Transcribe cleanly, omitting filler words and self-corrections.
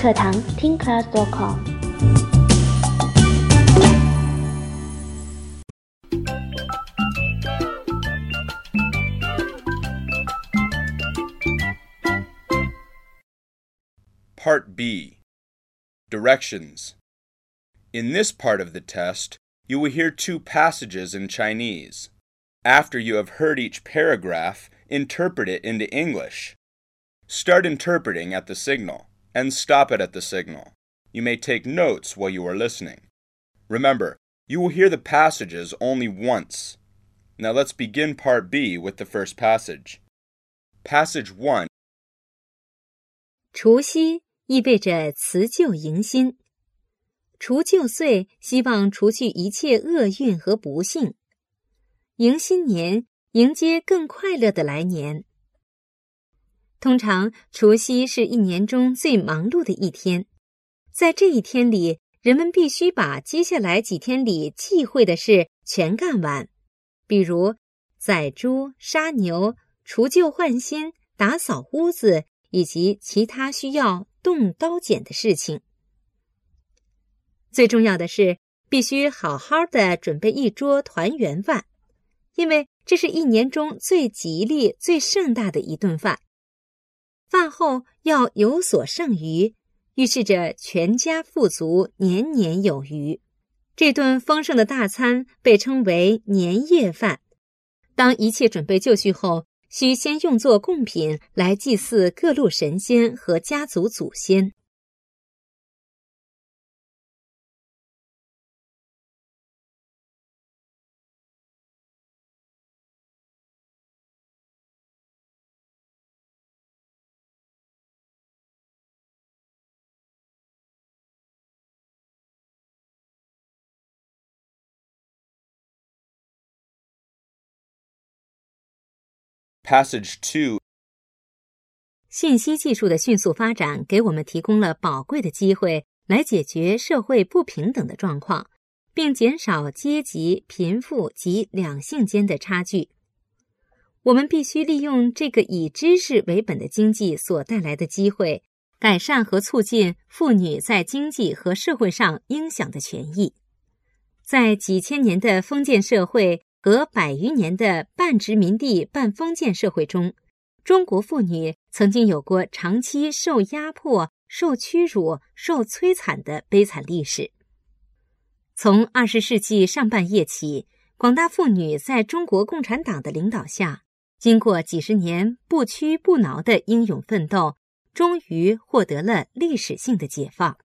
课堂听 class.com。 Part B. Directions. In this part of the test, you will hear two passages in Chinese. After you have heard each paragraph, interpret it into English. Start interpreting at the signal, and stop it at the signal. You may take notes while you are listening. Remember, you will hear the passages only once. Now let's begin Part B with the first passage. Passage 1. 除夕意味着辞旧迎新，除旧岁希望除去一切厄运和不幸，迎新年迎接更快乐的来年。通常除夕是一年中最忙碌的一天，在这一天里，人们必须把接下来几天里忌讳的事全干完，比如宰猪、杀牛、除旧换新、打扫屋子以及其他需要动刀剪的事情。最重要的是，必须好好的准备一桌团圆饭，因为这是一年中最吉利、最盛大的一顿饭。饭后要有所剩余，预示着全家富足，年年有余。这顿丰盛的大餐被称为年夜饭。当一切准备就绪后，需先用作贡品来祭祀各路神仙和家族祖先。 Passage 2. 信息技术的迅速发展给我们提供了宝贵的机会来解决社会不平等的状况，并减少阶级、贫富及两性间的差距。我们必须利用这个以知识为本的经济所带来的机会，改善和促进妇女在经济和社会上应享的权益。在几千年的封建社会和100余年的半殖民地半封建社会中，中国妇女曾经有过长期受压迫、受屈辱、受摧残的悲惨历史。从20世纪上半叶起，广大妇女在中国共产党的领导下，经过几十年不屈不挠的英勇奋斗，终于获得了历史性的解放。